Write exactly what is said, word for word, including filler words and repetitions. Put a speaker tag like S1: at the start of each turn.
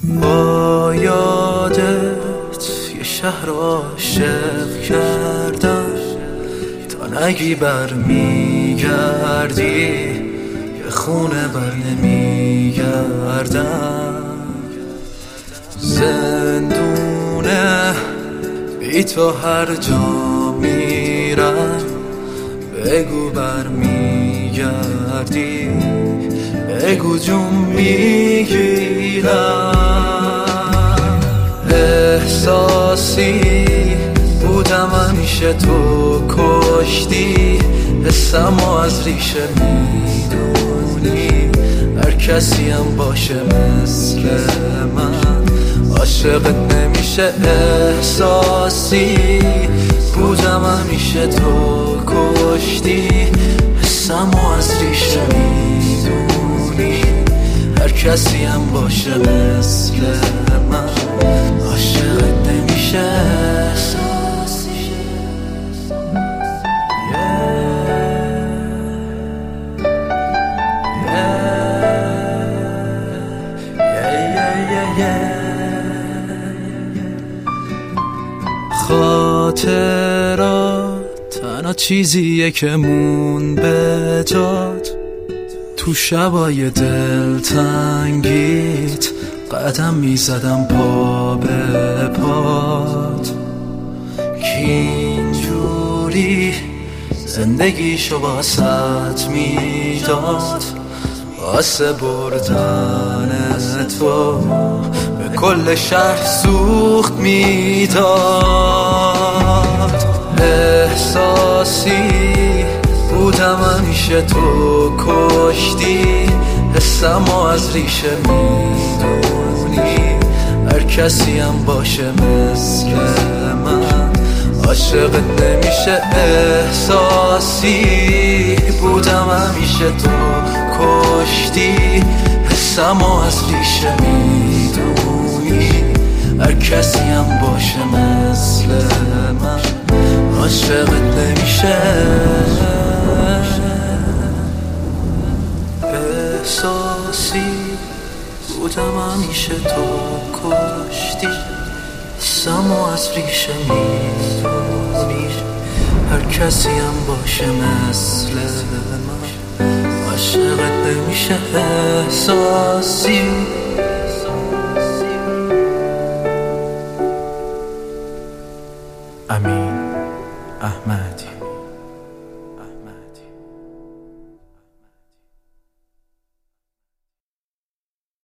S1: با یادت یه شهر عاشق کردم، تا نگی بر میگردی یه خونه بر نمیگردم. زندونه بی تو هر جا میرم، بگو بر میگردی بگو جون میگیرم. احساسی بودم همیشه تو کشتی، حسمو از ریشه میدونی، هر کسی هم باشه مثل من عاشقت نمیشه. احساسی بودم همیشه تو کشتی، حسمو از ریشه میدونی، هر کسی هم باشه مثل من عاشقت نمیشه. خاطرات تنها چیزیه که مون به جات، تو شبای دلتنگیت قدم میزدم پا به پات، که اینجوری زندگیشو واسط میداد، واسه بردن تو به کل شهر سوخت میداد. احساسی بودم همیشه تو کشتی، حسمو از ریشه میدونی، هر کسی هم باشه مثل من عاشقت نمیشه. احساسی بودم همیشه تو کشتی، حسمو از ریشه میدونی، هر کسی هم باشه مثل من عاشقت نمیشه. احساسی بودم همیشه تو کشتی، حسمو از ریشه میدونی، هر کسی هم باشه مثل من عاشقت نمیشه. احساسی